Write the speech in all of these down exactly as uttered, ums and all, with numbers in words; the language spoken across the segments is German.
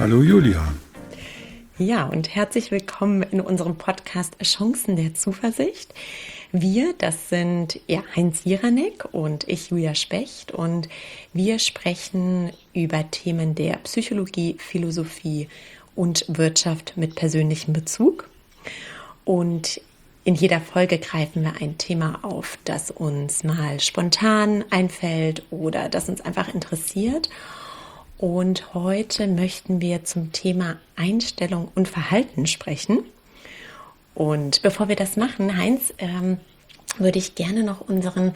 Hallo Julia. Ja, und herzlich willkommen in unserem Podcast Chancen der Zuversicht. Wir, das sind ja, Heinz Jiranek und ich, Julia Specht, und wir sprechen über Themen der Psychologie, Philosophie und Wirtschaft mit persönlichem Bezug. Und in jeder Folge greifen wir ein Thema auf, das uns mal spontan einfällt oder das uns einfach interessiert. Und heute möchten wir zum Thema Einstellung und Verhalten sprechen. Und bevor wir das machen, Heinz, ähm, würde ich gerne noch unseren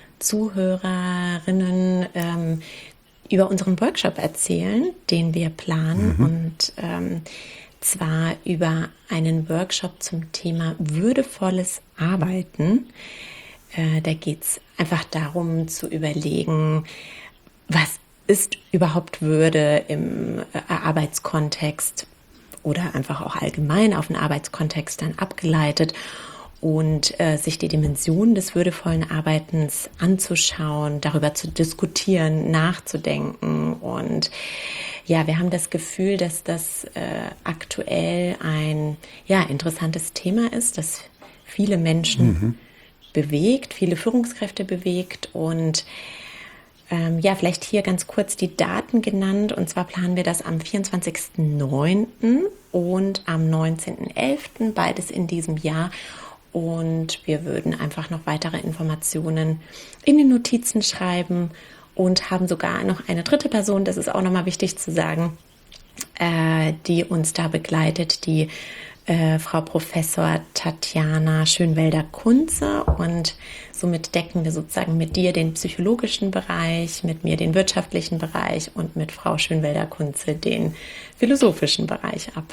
Zuhörerinnen ähm, über unseren Workshop erzählen, den wir planen. Mhm. Und ähm, zwar über einen Workshop zum Thema würdevolles Arbeiten. Äh, da geht es einfach darum zu überlegen, was ist überhaupt Würde im Arbeitskontext oder einfach auch allgemein auf den Arbeitskontext dann abgeleitet und äh, sich die Dimensionen des würdevollen Arbeitens anzuschauen, darüber zu diskutieren, nachzudenken. Und ja, wir haben das Gefühl, dass das äh, aktuell ein ja, interessantes Thema ist, das viele Menschen mhm. bewegt, viele Führungskräfte bewegt. Und Ähm, ja, vielleicht hier ganz kurz die Daten genannt. Und zwar planen wir das am vierundzwanzigsten neunten und am neunzehnten elften, beides in diesem Jahr. Und wir würden einfach noch weitere Informationen in den Notizen schreiben und haben sogar noch eine dritte Person, das ist auch nochmal wichtig zu sagen, äh, die uns da begleitet, die Äh, Frau Professor Tatjana Schönwelder-Kunze, und somit decken wir sozusagen mit dir den psychologischen Bereich, mit mir den wirtschaftlichen Bereich und mit Frau Schönwelder-Kunze den philosophischen Bereich ab.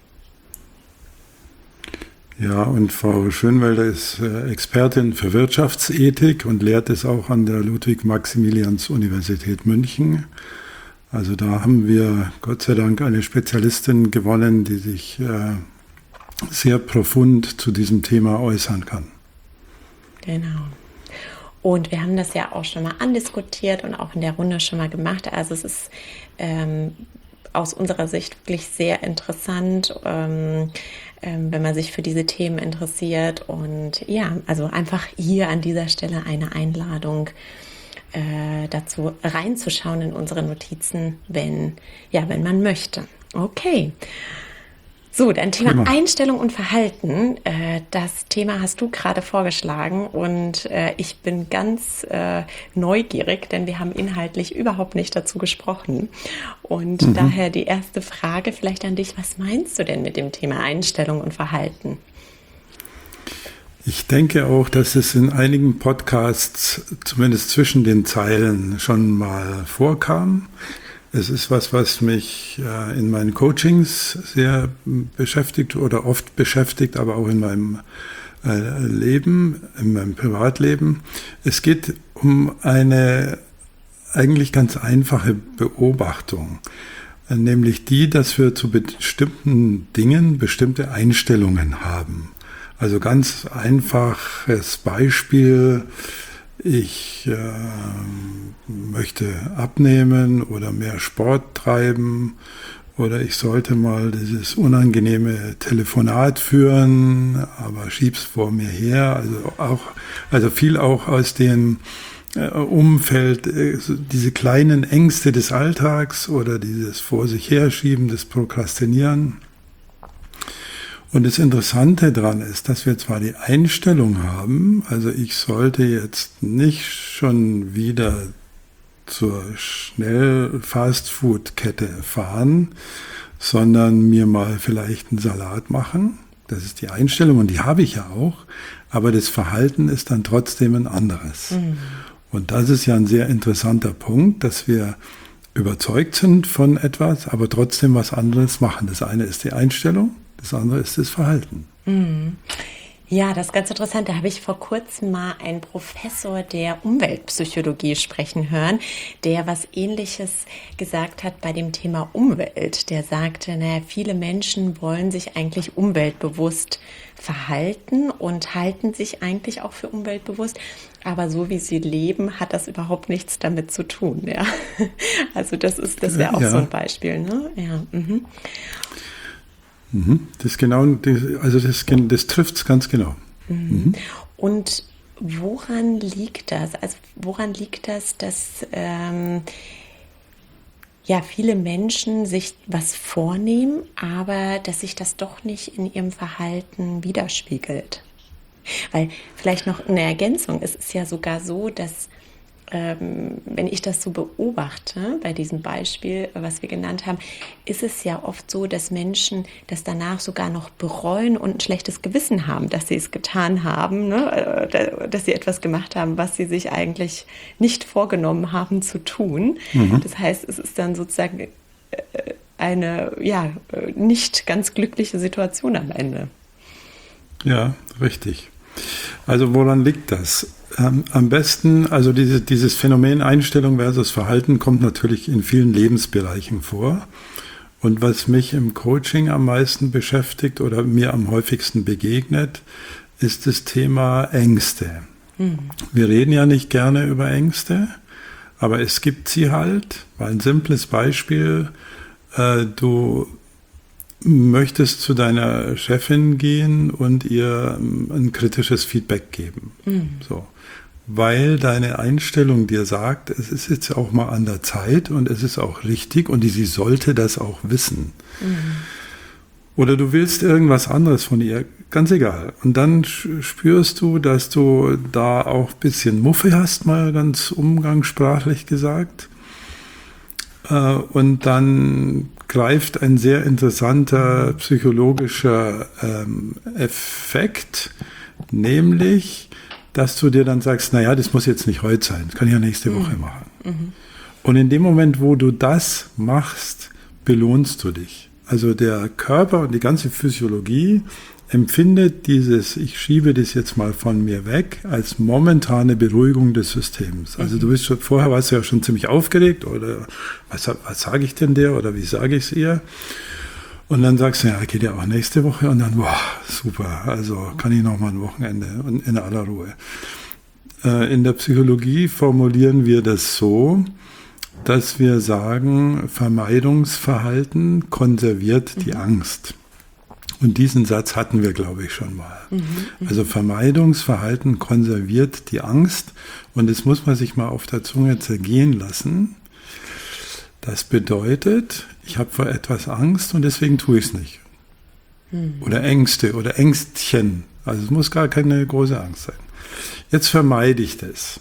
Ja, und Frau Schönwelder ist äh, Expertin für Wirtschaftsethik und lehrt es auch an der Ludwig-Maximilians-Universität München. Also da haben wir Gott sei Dank eine Spezialistin gewonnen, die sich äh, sehr profund zu diesem Thema äußern kann. Genau. Und wir haben das ja auch schon mal andiskutiert und auch in der Runde schon mal gemacht. Also es ist ähm, aus unserer Sicht wirklich sehr interessant, ähm, ähm, wenn man sich für diese Themen interessiert. Und ja, also einfach hier an dieser Stelle eine Einladung äh, dazu reinzuschauen in unsere Notizen, wenn, ja, wenn man möchte. Okay. So, dein Thema Prima. Einstellung und Verhalten, äh, das Thema hast du gerade vorgeschlagen und äh, ich bin ganz äh, neugierig, denn wir haben inhaltlich überhaupt nicht dazu gesprochen. Und mhm. daher die erste Frage vielleicht an dich, was meinst du denn mit dem Thema Einstellung und Verhalten? Ich denke auch, dass es in einigen Podcasts, zumindest zwischen den Zeilen, schon mal vorkam. Es ist was, was mich äh, in meinen Coachings sehr beschäftigt oder oft beschäftigt, aber auch in meinem äh, Leben, in meinem Privatleben. Es geht um eine eigentlich ganz einfache Beobachtung, äh, nämlich die, dass wir zu bestimmten Dingen bestimmte Einstellungen haben. Also ganz einfaches Beispiel. Ich äh, möchte abnehmen oder mehr Sport treiben oder ich sollte mal dieses unangenehme Telefonat führen, aber schieb's vor mir her. Also auch, also viel auch aus dem äh, Umfeld, äh, diese kleinen Ängste des Alltags oder dieses vor sich herschieben, das Prokrastinieren. Und das Interessante daran ist, dass wir zwar die Einstellung haben, also ich sollte jetzt nicht schon wieder zur Schnell-Fastfood-Kette fahren, sondern mir mal vielleicht einen Salat machen. Das ist die Einstellung und die habe ich ja auch, aber das Verhalten ist dann trotzdem ein anderes. Mhm. Und das ist ja ein sehr interessanter Punkt, dass wir überzeugt sind von etwas, aber trotzdem was anderes machen. Das eine ist die Einstellung. Das andere ist das Verhalten. Ja, das ist ganz interessant. Da habe ich vor kurzem mal einen Professor der Umweltpsychologie sprechen hören, der was Ähnliches gesagt hat bei dem Thema Umwelt. Der sagte, naja, viele Menschen wollen sich eigentlich umweltbewusst verhalten und halten sich eigentlich auch für umweltbewusst. Aber so wie sie leben, hat das überhaupt nichts damit zu tun. Ja. Also das ist, das wäre auch Ja. so ein Beispiel. Ne? Ja. Mhm. Mhm. Das genau, das, also das, das trifft es ganz genau. Mhm. Und woran liegt das? Also woran liegt das, dass ähm, ja viele Menschen sich was vornehmen, aber dass sich das doch nicht in ihrem Verhalten widerspiegelt? Weil vielleicht noch eine Ergänzung, es ist ja sogar so, dass ähm, wenn ich das so beobachte, bei diesem Beispiel, was wir genannt haben, ist es ja oft so, dass Menschen das danach sogar noch bereuen und ein schlechtes Gewissen haben, dass sie es getan haben, ne? äh, dass sie etwas gemacht haben, was sie sich eigentlich nicht vorgenommen haben zu tun. Mhm. Das heißt, es ist dann sozusagen äh, eine ja, nicht ganz glückliche Situation am Ende. Ja, richtig. Also woran liegt das? Ähm, am besten, also diese, dieses Phänomen Einstellung versus Verhalten kommt natürlich in vielen Lebensbereichen vor. Und was mich im Coaching am meisten beschäftigt oder mir am häufigsten begegnet, ist das Thema Ängste. Mhm. Wir reden ja nicht gerne über Ängste, aber es gibt sie halt. Weil ein simples Beispiel, äh, du möchtest zu deiner Chefin gehen und ihr ein kritisches Feedback geben. Mhm. So. Weil deine Einstellung dir sagt, es ist jetzt auch mal an der Zeit und es ist auch richtig und sie sollte das auch wissen. Mhm. Oder du willst irgendwas anderes von ihr, ganz egal. Und dann spürst du, dass du da auch ein bisschen Muffe hast, mal ganz umgangssprachlich gesagt. Und dann greift ein sehr interessanter psychologischer ähm, Effekt, nämlich, dass du dir dann sagst, naja, das muss jetzt nicht heute sein, das kann ich ja nächste mhm. Woche machen. Mhm. Und in dem Moment, wo du das machst, belohnst du dich. Also der Körper und die ganze Physiologie empfindet dieses, ich schiebe das jetzt mal von mir weg, als momentane Beruhigung des Systems. Also mhm. du bist schon, vorher warst du ja schon ziemlich aufgeregt oder was, was sage ich denn der oder wie sage ich es ihr? Und dann sagst du, ja, geht ja auch nächste Woche und dann, boah, super, also kann ich noch mal ein Wochenende und in aller Ruhe. Äh, in der Psychologie formulieren wir das so, dass wir sagen, Vermeidungsverhalten konserviert mhm. die Angst. Und diesen Satz hatten wir, glaube ich, schon mal. Mhm, also Vermeidungsverhalten konserviert die Angst und das muss man sich mal auf der Zunge zergehen lassen. Das bedeutet, ich habe vor etwas Angst und deswegen tue ich es nicht. Mhm. Oder Ängste oder Ängstchen. Also es muss gar keine große Angst sein. Jetzt vermeide ich das.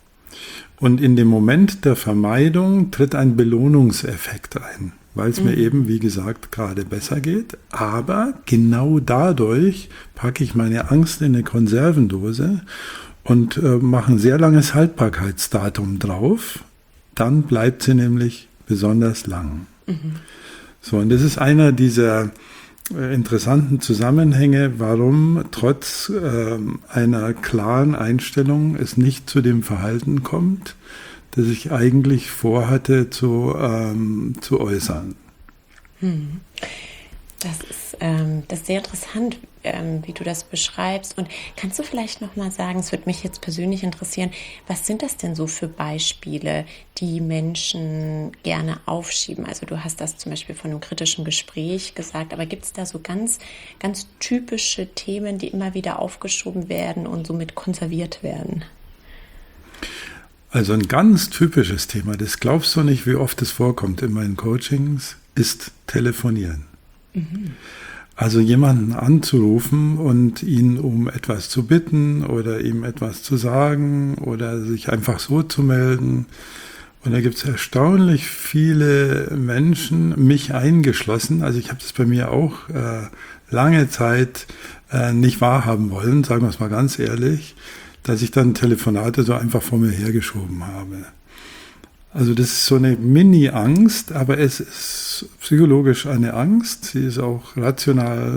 Und in dem Moment der Vermeidung tritt ein Belohnungseffekt ein. Weil es mhm. mir eben, wie gesagt, gerade besser geht. Aber genau dadurch packe ich meine Angst in eine Konservendose und äh, mache ein sehr langes Haltbarkeitsdatum drauf. Dann bleibt sie nämlich besonders lang. Mhm. So, und das ist einer dieser äh, interessanten Zusammenhänge, warum trotz äh, einer klaren Einstellung es nicht zu dem Verhalten kommt, das ich eigentlich vorhatte zu, ähm, zu äußern. Hm. Das ist, ähm, das ist sehr interessant, ähm, wie du das beschreibst. Und kannst du vielleicht nochmal sagen, es würde mich jetzt persönlich interessieren, was sind das denn so für Beispiele, die Menschen gerne aufschieben? Also du hast das zum Beispiel von einem kritischen Gespräch gesagt, aber gibt es da so ganz, ganz typische Themen, die immer wieder aufgeschoben werden und somit konserviert werden? Also ein ganz typisches Thema, das glaubst du nicht, wie oft es vorkommt in meinen Coachings, ist Telefonieren. Mhm. Also jemanden anzurufen und ihn um etwas zu bitten oder ihm etwas zu sagen oder sich einfach so zu melden. Und da gibt es erstaunlich viele Menschen, mich eingeschlossen, also ich habe das bei mir auch äh, lange Zeit äh, nicht wahrhaben wollen, sagen wir es mal ganz ehrlich, dass ich dann Telefonate so einfach vor mir hergeschoben habe. Also das ist so eine Mini-Angst, aber es ist psychologisch eine Angst. Sie ist auch rational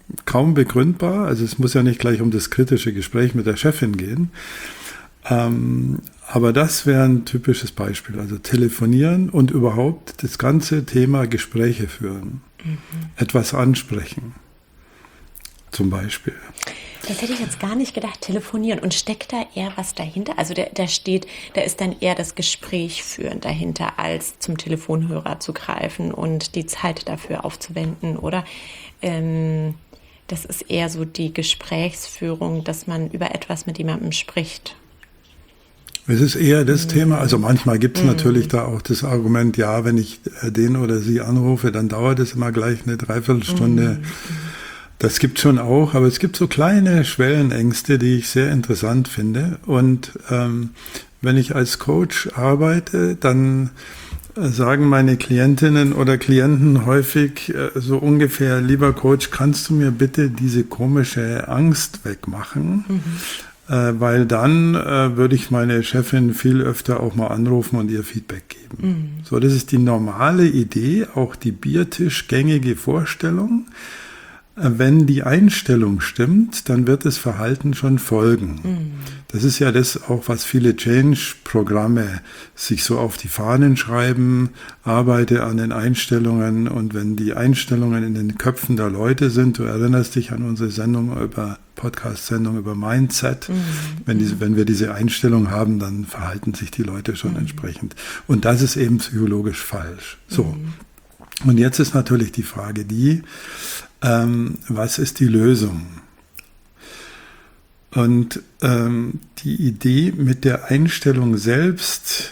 kaum begründbar. Also es muss ja nicht gleich um das kritische Gespräch mit der Chefin gehen. Ähm, aber das wäre ein typisches Beispiel. Also telefonieren und überhaupt das ganze Thema Gespräche führen. Mhm. Etwas ansprechen. Zum Beispiel. Das hätte ich jetzt gar nicht gedacht, telefonieren. Und steckt da eher was dahinter? Also da, da steht, da ist dann eher das Gespräch führen dahinter, als zum Telefonhörer zu greifen und die Zeit dafür aufzuwenden, oder? Ähm, das ist eher so die Gesprächsführung, dass man über etwas mit jemandem spricht. Es ist eher das mm. Thema, also manchmal gibt es mm. natürlich da auch das Argument, ja, wenn ich den oder sie anrufe, dann dauert es immer gleich eine Dreiviertelstunde. Mm. Das gibt schon auch, aber es gibt so kleine Schwellenängste, die ich sehr interessant finde. Und ähm, wenn ich als Coach arbeite, dann äh, sagen meine Klientinnen oder Klienten häufig äh, so ungefähr, lieber Coach, kannst du mir bitte diese komische Angst wegmachen? Mhm. Äh, weil dann äh, würde ich meine Chefin viel öfter auch mal anrufen und ihr Feedback geben. Mhm. So, das ist die normale Idee, auch die biertischgängige Vorstellung. Wenn die Einstellung stimmt, dann wird das Verhalten schon folgen. Mhm. Das ist ja das auch, was viele Change-Programme sich so auf die Fahnen schreiben, arbeite an den Einstellungen, und wenn die Einstellungen in den Köpfen der Leute sind, du erinnerst dich an unsere Sendung über Podcast-Sendung über Mindset, mhm. wenn, diese, wenn wir diese Einstellung haben, dann verhalten sich die Leute schon mhm. entsprechend. Und das ist eben psychologisch falsch. So. Mhm. Und jetzt ist natürlich die Frage die, Ähm, was ist die Lösung? Und ähm, die Idee, mit der Einstellung selbst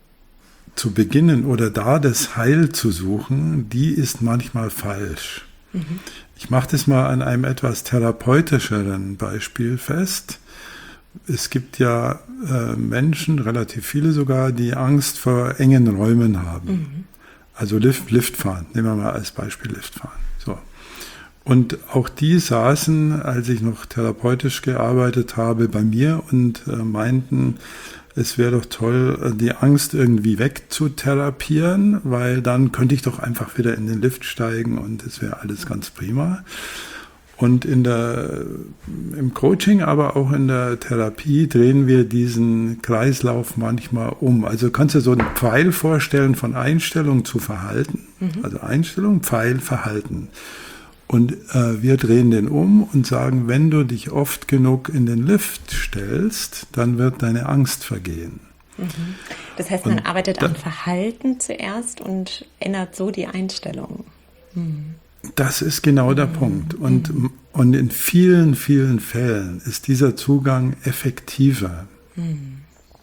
zu beginnen oder da das Heil zu suchen, die ist manchmal falsch. Mhm. Ich mache das mal an einem etwas therapeutischeren Beispiel fest. Es gibt ja äh, Menschen, relativ viele sogar, die Angst vor engen Räumen haben. Mhm. Also Lift, Liftfahren, nehmen wir mal als Beispiel Liftfahren. So. Und auch die saßen, als ich noch therapeutisch gearbeitet habe, bei mir und äh, meinten, es wäre doch toll, die Angst irgendwie wegzutherapieren, weil dann könnte ich doch einfach wieder in den Lift steigen und es wäre alles ganz prima. Und in der, im Coaching, aber auch in der Therapie drehen wir diesen Kreislauf manchmal um. Also kannst du so einen Pfeil vorstellen von Einstellung zu Verhalten. Mhm. Also Einstellung, Pfeil, Verhalten. Und äh, wir drehen den um und sagen, wenn du dich oft genug in den Lift stellst, dann wird deine Angst vergehen. Mhm. Das heißt, man und arbeitet da, am Verhalten zuerst und ändert so die Einstellung. Mhm. Das ist genau der mhm. Punkt. Und, mhm. und in vielen, vielen Fällen ist dieser Zugang effektiver. Mhm.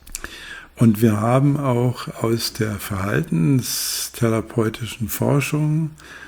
Und wir haben auch aus der verhaltenstherapeutischen Forschung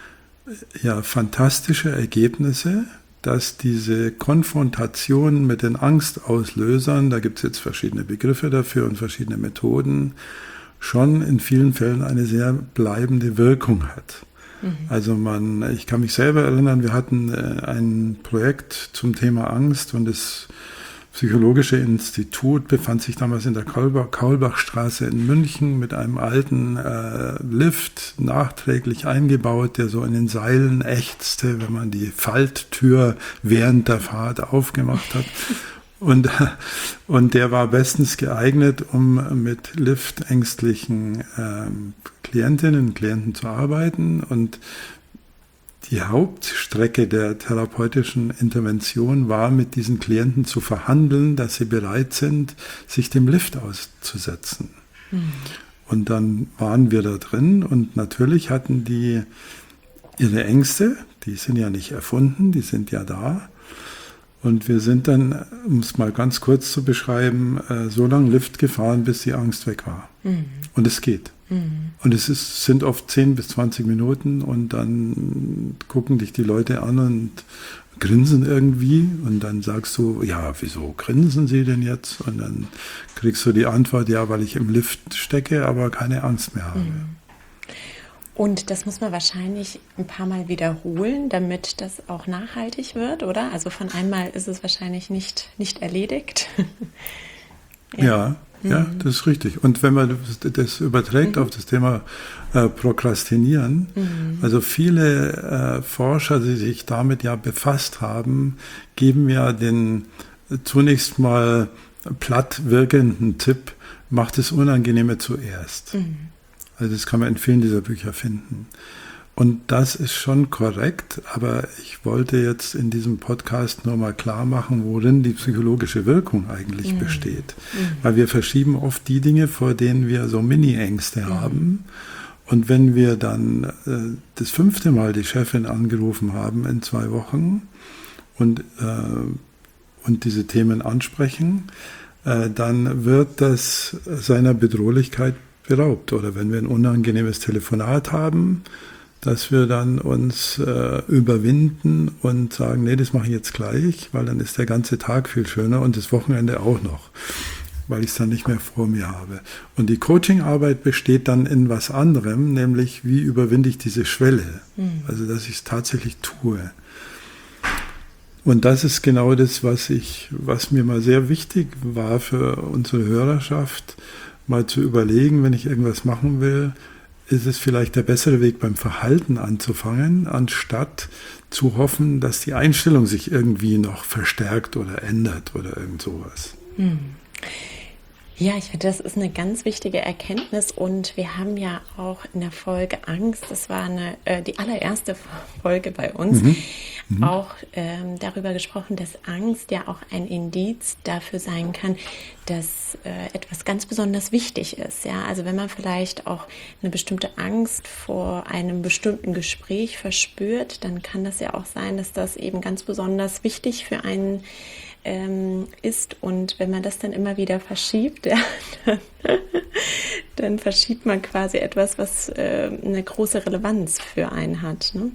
ja fantastische Ergebnisse, dass diese Konfrontation mit den Angstauslösern, da gibt es jetzt verschiedene Begriffe dafür und verschiedene Methoden, schon in vielen Fällen eine sehr bleibende Wirkung hat. Mhm. Also man, ich kann mich selber erinnern, wir hatten äh, ein Projekt zum Thema Angst und das Psychologische Institut befand sich damals in der Kaulbach, Kaulbachstraße in München mit einem alten äh, Lift nachträglich eingebaut, der so in den Seilen ächzte, wenn man die Falttür während der Fahrt aufgemacht hat. Und, und der war bestens geeignet, um mit liftängstlichen ähm, Klientinnen und Klienten zu arbeiten. Und die Hauptstrecke der therapeutischen Intervention war, mit diesen Klienten zu verhandeln, dass sie bereit sind, sich dem Lift auszusetzen. Mhm. Und dann waren wir da drin und natürlich hatten die ihre Ängste, die sind ja nicht erfunden, die sind ja da. Und wir sind dann, um es mal ganz kurz zu beschreiben, so lange Lift gefahren, bis die Angst weg war. Mhm. Und es geht. Mhm. Und es ist, sind oft zehn bis zwanzig Minuten und dann gucken dich die Leute an und grinsen irgendwie und dann sagst du, ja, wieso grinsen sie denn jetzt? Und dann kriegst du die Antwort, ja, weil ich im Lift stecke, aber keine Angst mehr habe. Mhm. Und das muss man wahrscheinlich ein paar Mal wiederholen, damit das auch nachhaltig wird, oder? Also von einmal ist es wahrscheinlich nicht, nicht erledigt. ja. ja. Ja, mhm. das ist richtig. Und wenn man das überträgt mhm. auf das Thema äh, Prokrastinieren, mhm. also viele äh, Forscher, die sich damit ja befasst haben, geben ja den äh, zunächst mal platt wirkenden Tipp, macht das Unangenehme zuerst. Mhm. Also das kann man in vielen dieser Bücher finden. Und das ist schon korrekt, aber ich wollte jetzt in diesem Podcast nur mal klar machen, worin die psychologische Wirkung eigentlich mhm. besteht. Mhm. Weil wir verschieben oft die Dinge, vor denen wir so Mini-Ängste mhm. haben. Und wenn wir dann äh, das fünfte Mal die Chefin angerufen haben in zwei Wochen und, äh, und diese Themen ansprechen, äh, dann wird das seiner Bedrohlichkeit beraubt. Oder wenn wir ein unangenehmes Telefonat haben, dass wir dann uns äh, überwinden und sagen, nee, das mache ich jetzt gleich, weil dann ist der ganze Tag viel schöner und das Wochenende auch noch, weil ich es dann nicht mehr vor mir habe. Und die Coaching-Arbeit besteht dann in was anderem, nämlich wie überwinde ich diese Schwelle, mhm. also dass ich es tatsächlich tue. Und das ist genau das, was ich, was mir mal sehr wichtig war für unsere Hörerschaft, mal zu überlegen, wenn ich irgendwas machen will, ist es vielleicht der bessere Weg, beim Verhalten anzufangen, anstatt zu hoffen, dass die Einstellung sich irgendwie noch verstärkt oder ändert oder irgend sowas. Hm. Ja, ich finde, das ist eine ganz wichtige Erkenntnis und wir haben ja auch in der Folge Angst, das war eine, äh, die allererste Folge bei uns, mhm. Mhm. auch ähm, darüber gesprochen, dass Angst ja auch ein Indiz dafür sein kann, dass äh, etwas ganz besonders wichtig ist. Ja? Also wenn man vielleicht auch eine bestimmte Angst vor einem bestimmten Gespräch verspürt, dann kann das ja auch sein, dass das eben ganz besonders wichtig für einen ähm, ist. Und wenn man das dann immer wieder verschiebt, ja, dann, dann verschiebt man quasi etwas, was äh, eine große Relevanz für einen hat. Ne?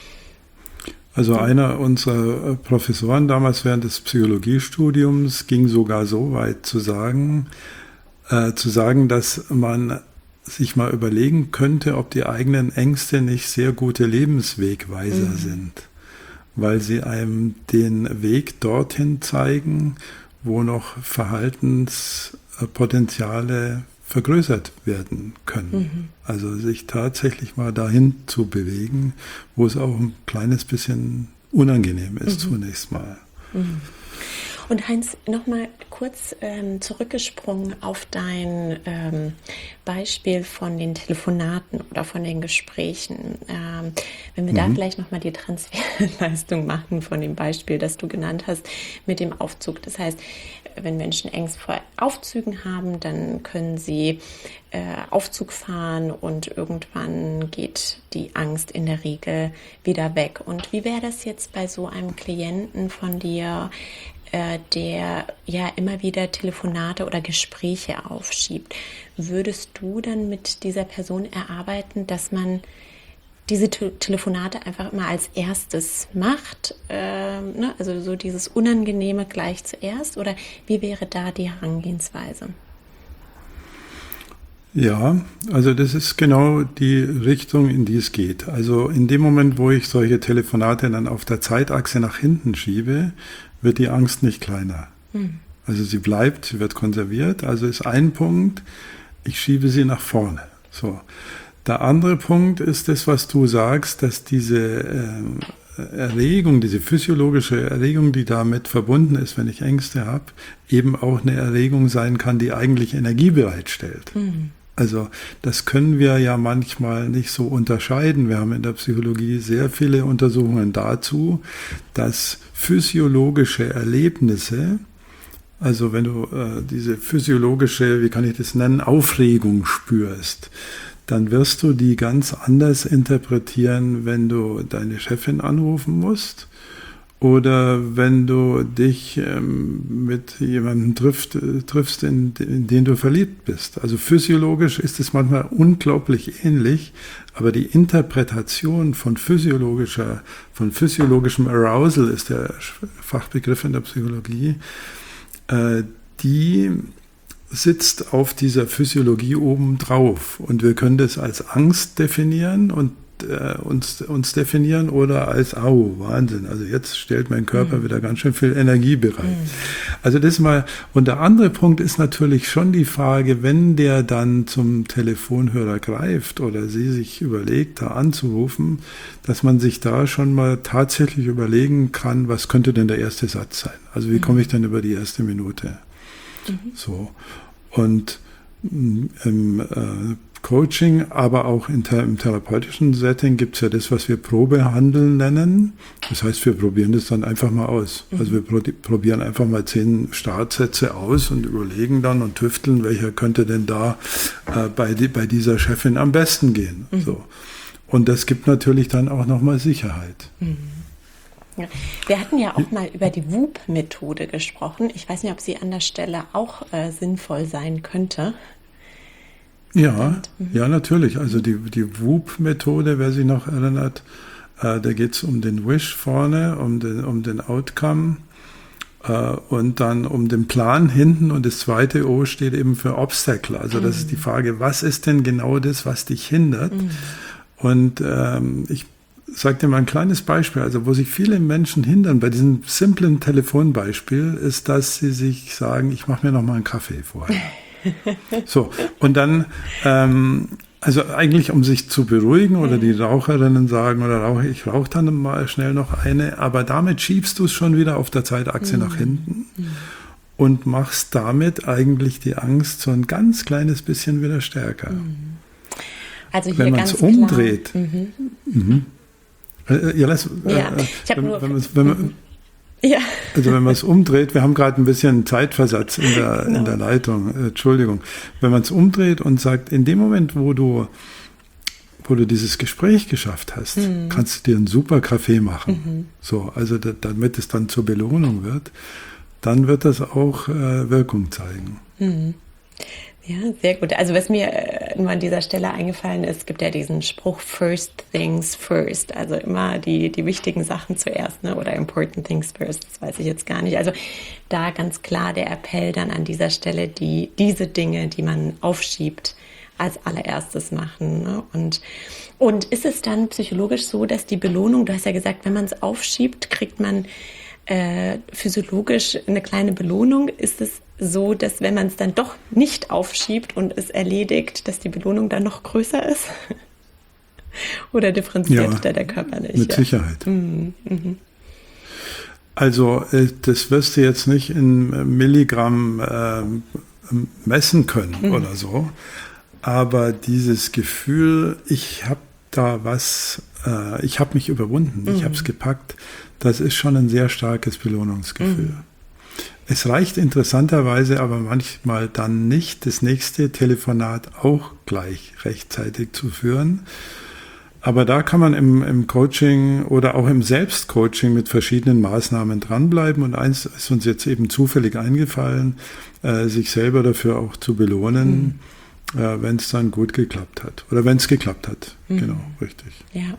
Also einer unserer Professoren damals während des Psychologiestudiums ging sogar so weit zu sagen, äh, zu sagen, dass man sich mal überlegen könnte, ob die eigenen Ängste nicht sehr gute Lebenswegweiser mhm. sind, weil sie einem den Weg dorthin zeigen, wo noch Verhaltenspotenziale vergrößert werden können. Mhm. Also sich tatsächlich mal dahin zu bewegen, wo es auch ein kleines bisschen unangenehm ist, mhm. zunächst mal. Mhm. Und Heinz, nochmal kurz ähm, zurückgesprungen auf dein ähm, Beispiel von den Telefonaten oder von den Gesprächen. Ähm, wenn wir mhm. da vielleicht nochmal die Transferleistung machen von dem Beispiel, das du genannt hast, mit dem Aufzug. Das heißt, wenn Menschen Angst vor Aufzügen haben, dann können sie äh, Aufzug fahren und irgendwann geht die Angst in der Regel wieder weg. Und wie wäre das jetzt bei so einem Klienten von dir, äh, der ja immer wieder Telefonate oder Gespräche aufschiebt? Würdest du dann mit dieser Person erarbeiten, dass man diese Te- Telefonate einfach immer als erstes macht, ähm, ne? Also so dieses Unangenehme gleich zuerst, oder wie wäre da die Herangehensweise? Ja, also das ist genau die Richtung, in die es geht. Also in dem Moment, wo ich solche Telefonate dann auf der Zeitachse nach hinten schiebe, wird die Angst nicht kleiner. Hm. Also sie bleibt, sie wird konserviert. Also ist ein Punkt, ich schiebe sie nach vorne. So. Der andere Punkt ist das, was du sagst, dass diese äh, Erregung, diese physiologische Erregung, die damit verbunden ist, wenn ich Ängste habe, eben auch eine Erregung sein kann, die eigentlich Energie bereitstellt. Mhm. Also das können wir ja manchmal nicht so unterscheiden. Wir haben in der Psychologie sehr viele Untersuchungen dazu, dass physiologische Erlebnisse, also wenn du äh, diese physiologische, wie kann ich das nennen, Aufregung spürst, dann wirst du die ganz anders interpretieren, wenn du deine Chefin anrufen musst oder wenn du dich ähm, mit jemandem triffst, äh, triffst in, in den du verliebt bist. Also physiologisch ist es manchmal unglaublich ähnlich, aber die Interpretation von physiologischer, von physiologischem Arousal ist der Fachbegriff in der Psychologie, äh, die sitzt auf dieser Physiologie oben drauf. Und wir können das als Angst definieren und äh, uns, uns definieren oder als, au, Wahnsinn, also jetzt stellt mein Körper mhm. wieder ganz schön viel Energie bereit. Mhm. Also das mal, und der andere Punkt ist natürlich schon die Frage, wenn der dann zum Telefonhörer greift oder sie sich überlegt, da anzurufen, dass man sich da schon mal tatsächlich überlegen kann, was könnte denn der erste Satz sein? Also wie mhm. komme ich denn über die erste Minute? Mhm. So. Und im äh, Coaching, aber auch in, im therapeutischen Setting gibt es ja das, was wir Probehandeln nennen. Das heißt, wir probieren das dann einfach mal aus. Mhm. Also wir pro probieren einfach mal zehn Startsätze aus und überlegen dann und tüfteln, welcher könnte denn da äh, bei, die, bei dieser Chefin am besten gehen. Mhm. So. Und das gibt natürlich dann auch nochmal Sicherheit. Mhm. Ja. Wir hatten ja auch mal über die W O O P-Methode gesprochen. Ich weiß nicht, ob sie an der Stelle auch äh, sinnvoll sein könnte. Ja, und, ja, natürlich. Also die, die W O O P-Methode, wer sich noch erinnert, äh, da geht es um den Wish vorne, um den, um den Outcome äh, und dann um den Plan hinten und das zweite O steht eben für Obstacle. Also das mhm. ist die Frage, was ist denn genau das, was dich hindert? Mhm. Und ähm, ich sage dir mal ein kleines Beispiel, also wo sich viele Menschen hindern, bei diesem simplen Telefonbeispiel, ist, dass sie sich sagen, ich mache mir noch mal einen Kaffee vorher. So, und dann, ähm, also eigentlich um sich zu beruhigen oder die Raucherinnen sagen, oder rauche ich rauche dann mal schnell noch eine, aber damit schiebst du es schon wieder auf der Zeitachse mhm. nach hinten mhm. und machst damit eigentlich die Angst so ein ganz kleines bisschen wieder stärker. Mhm. Also hier wenn man es umdreht. Mhm. Mhm. Äh, ja, lass, ja, äh, ich habe nur... Wenn, wenn man, mhm. Ja. Also wenn man es umdreht, wir haben gerade ein bisschen Zeitversatz in der, genau. in der Leitung, äh, Entschuldigung. Wenn man es umdreht und sagt, in dem Moment, wo du, wo du dieses Gespräch geschafft hast, mhm. kannst du dir einen super Kaffee machen. Mhm. So, also da, damit es dann zur Belohnung wird, dann wird das auch äh, Wirkung zeigen. Mhm. Ja, sehr gut. Also was mir nur an dieser Stelle eingefallen ist, gibt ja diesen Spruch First Things First, also immer die, die wichtigen Sachen zuerst, ne? Oder Important Things First, das weiß ich jetzt gar nicht. Also da ganz klar der Appell dann an dieser Stelle, die diese Dinge, die man aufschiebt, als allererstes machen. Ne? Und, und ist es dann psychologisch so, dass die Belohnung, du hast ja gesagt, wenn man es aufschiebt, kriegt man äh, physiologisch eine kleine Belohnung. Ist es so, dass wenn man es dann doch nicht aufschiebt und es erledigt, dass die Belohnung dann noch größer ist? Oder differenziert ja, da der Körper nicht? Mit ja? Sicherheit. Mhm, mhm. Also das wirst du jetzt nicht in Milligramm äh, messen können mhm. oder so, aber dieses Gefühl, ich habe da was, äh, ich habe mich überwunden, mhm. ich habe es gepackt, das ist schon ein sehr starkes Belohnungsgefühl. Mhm. Es reicht interessanterweise aber manchmal dann nicht, das nächste Telefonat auch gleich rechtzeitig zu führen. Aber da kann man im, im Coaching oder auch im Selbstcoaching mit verschiedenen Maßnahmen dranbleiben. Und eins ist uns jetzt eben zufällig eingefallen, äh, sich selber dafür auch zu belohnen, mhm. äh, wenn es dann gut geklappt hat. Oder wenn es geklappt hat. Mhm. Genau, richtig. Ja.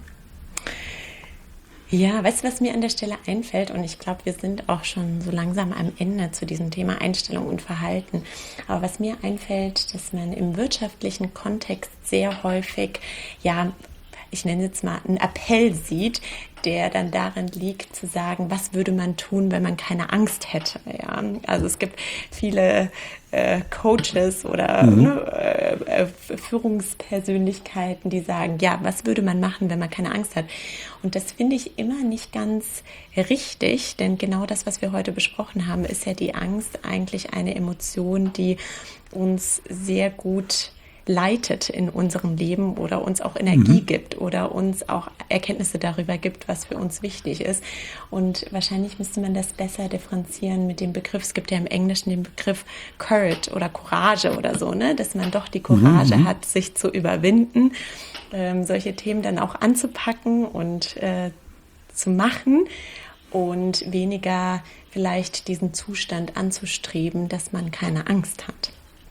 Ja, weißt du, was mir an der Stelle einfällt? Und ich glaube, wir sind auch schon so langsam am Ende zu diesem Thema Einstellung und Verhalten. Aber was mir einfällt, dass man im wirtschaftlichen Kontext sehr häufig, ja, ich nenne jetzt mal einen Appell sieht, der dann darin liegt, zu sagen, was würde man tun, wenn man keine Angst hätte. Ja? Also es gibt viele äh, Coaches oder mhm. ne, äh, Führungspersönlichkeiten, die sagen, ja, was würde man machen, wenn man keine Angst hat? Und das finde ich immer nicht ganz richtig, denn genau das, was wir heute besprochen haben, ist ja die Angst eigentlich eine Emotion, die uns sehr gut leitet in unserem Leben oder uns auch Energie mhm. gibt oder uns auch Erkenntnisse darüber gibt, was für uns wichtig ist. Und wahrscheinlich müsste man das besser differenzieren mit dem Begriff, es gibt ja im Englischen den Begriff Courage oder Courage oder so, ne, dass man doch die Courage mhm. hat, sich zu überwinden, ähm, solche Themen dann auch anzupacken und äh, zu machen und weniger vielleicht diesen Zustand anzustreben, dass man keine Angst hat.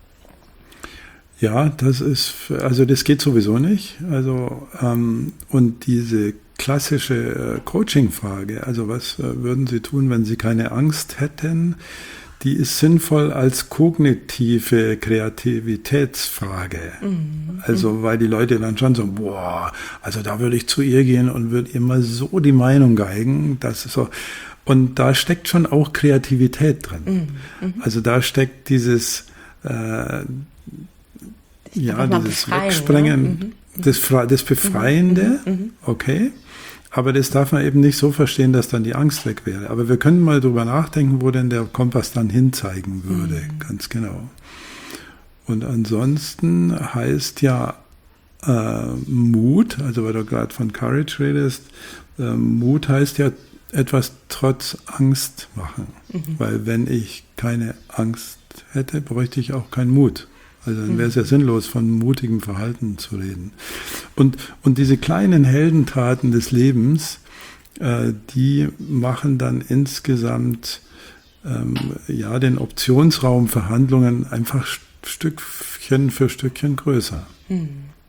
Ja, das ist, also das geht sowieso nicht. Also ähm, und diese klassische äh, Coaching-Frage, also was äh, würden Sie tun, wenn Sie keine Angst hätten, die ist sinnvoll als kognitive Kreativitätsfrage. Mhm. Also weil die Leute dann schon so, boah, also da würde ich zu ihr gehen und würde ihr mal so die Meinung geigen, das ist so. Und da steckt schon auch Kreativität drin. Mhm. Also da steckt dieses, äh, ja, dieses Wegsprengen, ne? mhm. das, das Befreiende, mhm. okay. Aber das darf man eben nicht so verstehen, dass dann die Angst weg wäre. Aber wir können mal drüber nachdenken, wo denn der Kompass dann hinzeigen würde, mhm. ganz genau. Und ansonsten heißt ja äh, Mut, also weil du gerade von Courage redest, äh, Mut heißt ja etwas trotz Angst machen. Mhm. Weil wenn ich keine Angst hätte, bräuchte ich auch keinen Mut. Also dann wäre es ja sinnlos, von mutigem Verhalten zu reden. Und, und diese kleinen Heldentaten des Lebens, äh, die machen dann insgesamt ähm, ja, den Optionsraum für Handlungen einfach Stückchen für Stückchen größer. Hm.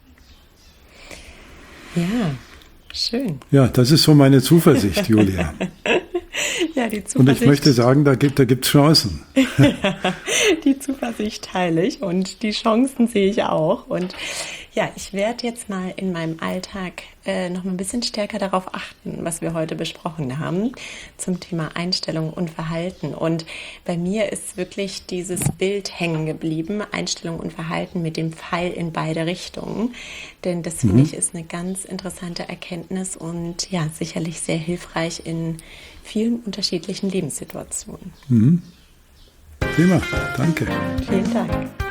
Ja, schön. Ja, das ist so meine Zuversicht, Julia. Ja, die Zuversicht. Und ich möchte sagen, da gibt da gibt's Chancen. Die Zuversicht teile ich und die Chancen sehe ich auch. Und ja, ich werde jetzt mal in meinem Alltag äh, noch mal ein bisschen stärker darauf achten, was wir heute besprochen haben zum Thema Einstellung und Verhalten. Und bei mir ist wirklich dieses Bild hängen geblieben, Einstellung und Verhalten mit dem Pfeil in beide Richtungen. Denn das, finde mhm. ich, ist eine ganz interessante Erkenntnis und ja, sicherlich sehr hilfreich in vielen unterschiedlichen Lebenssituationen. Mhm. Prima, danke. Vielen Dank.